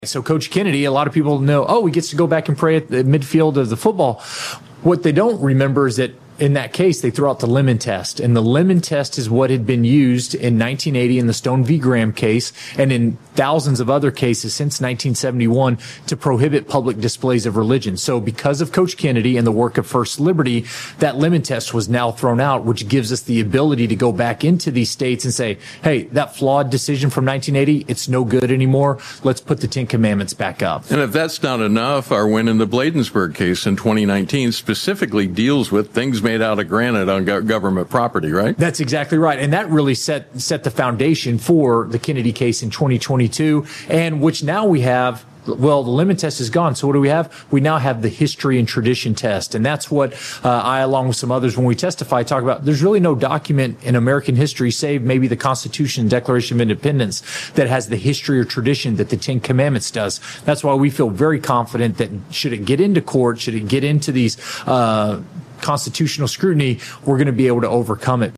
So Coach Kennedy, a lot of people know, oh, he gets to go back and pray at the midfield of the football. What they don't remember is that in that case, they threw out the Lemon Test. And the Lemon Test is what had been used in 1980 in the Stone v. Graham case and in thousands of other cases since 1971 to prohibit public displays of religion. So because of Coach Kennedy and the work of First Liberty, that Lemon Test was now thrown out, which gives us the ability to go back into these states and say, hey, that flawed decision from 1980, it's no good anymore. Let's put the Ten Commandments back up. And if that's not enough, our win in the Bladensburg case in 2019 specifically deals with things made out of granite on government property, right? That's exactly right. And that really set the foundation for the Kennedy case in 2022, and which now we have. Well, the Lemon Test is gone. So what do we have? We now have the history and tradition test. And that's what I, along with some others, when we testify, talk about. There's really no document in American history, save maybe the Constitution and Declaration of Independence, that has the history or tradition that the Ten Commandments does. That's why we feel very confident that should it get into court, should it get into these constitutional scrutiny, we're going to be able to overcome it.